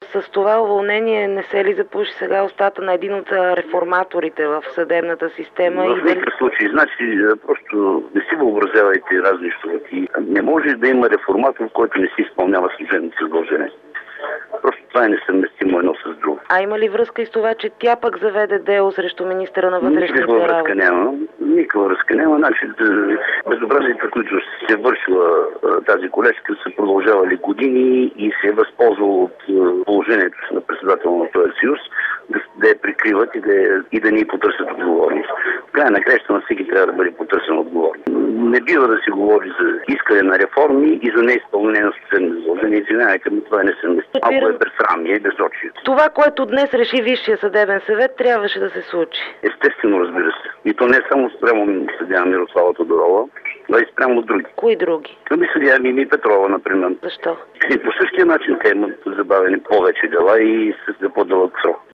С това уволнение не се ли запуши сега устата на един от реформаторите в съдебната система? В никакъв случай. Значи, просто не си въобразявайте разни щурки. Не може да има реформатор, който не си изпълнява служебните задължения. Просто това е несъвместимо едно с друго. А има ли връзка и с това, че тя пък заведе дело срещу министъра на вътрешните работи? Никаква връзка няма. Значи, безобразията, които се вършила тази колежка, са продължавали години и се е възползвала от положението си на председател на този съюз да я прикриват и да ни потърсят отговорност. В края на краищата на всеки трябва да бъде потърсен отговорност. Не бива да се говори за искане на реформи и за неизпълнение на служебни задължения. Извинявайте, но това е несъвместимо. Малко е безсрамие и безочие. Това, което днес реши Висшия съдебен съвет, трябваше да се случи. Естествено, разбира се. И то не само спрямо съдия Мирослава Тодорова, но и спрямо други. Кои други? Съдия Мими Петрова, например. Защо? И по същия начин те имат забавени повече дела и с по-дълъг срок.